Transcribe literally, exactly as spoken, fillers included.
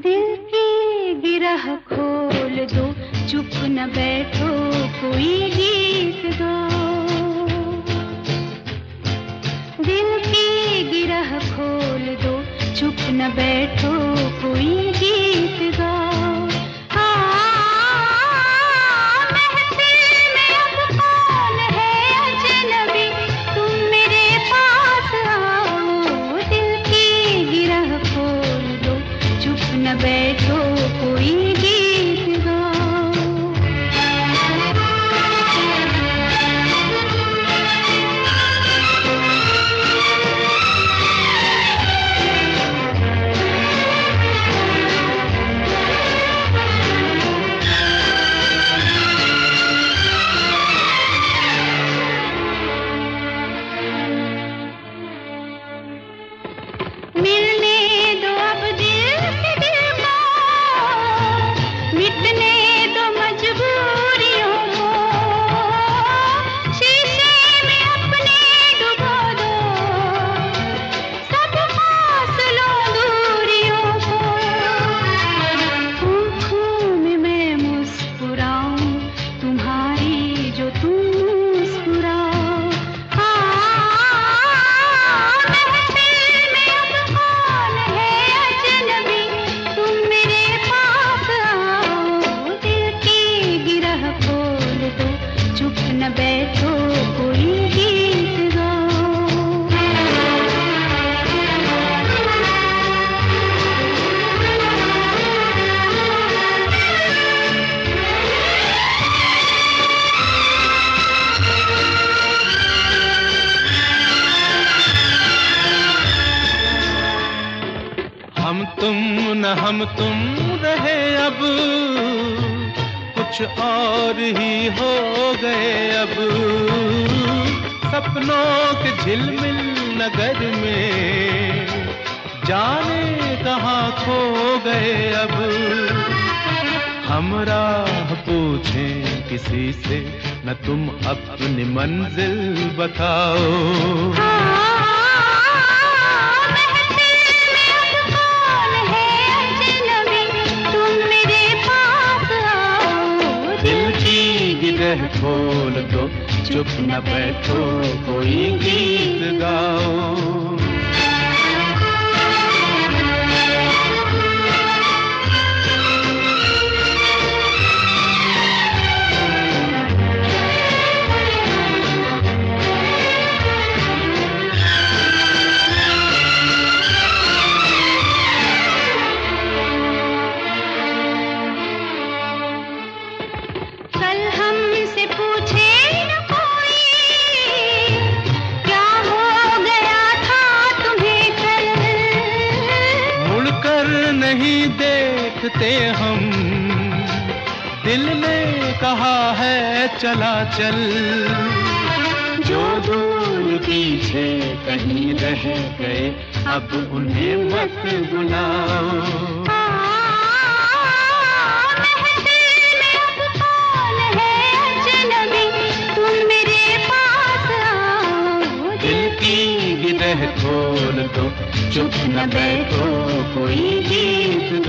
दिल की गिरह खोल दो, चुप न बैठो, कोई गीत गाओ। दिल की गिरह खोल दो, चुप न बैठो, कोई गीत गाओ। न बैठो, कोई गीत गाओ। मिलने दो अब दिल से दिल को, मिटने दो मजबूरियों को, शीशे में अपने डुबो दो सब फासलों दूरियों को। आँखों में मैं मुस्कुराऊं तुम्हारी, जो तुम मुस्कुराओ। न बैठो, कोई गीत गाओ। हम तुम न हम तुम रहे, अब कुछ और ही हो गए। अब सपनों के झिलमिल नगर में जाने कहाँ खो गए। अब हम राह पूछें किसी से, न तुम अपनी मंजिल बताओ। गिरह खोल दो, चुप न बैठो, कोई गीत गाओ। हमसे पूछे न कोई, क्या हो गया था तुम्हें कल। मुड़कर नहीं देखते हम, दिल ने कहा है चला चल। जो दूर पीछे कहीं रह गए, अब उन्हें मत बुलाओ। गिरह खोल दो, चुप न बैठो, कोई गीत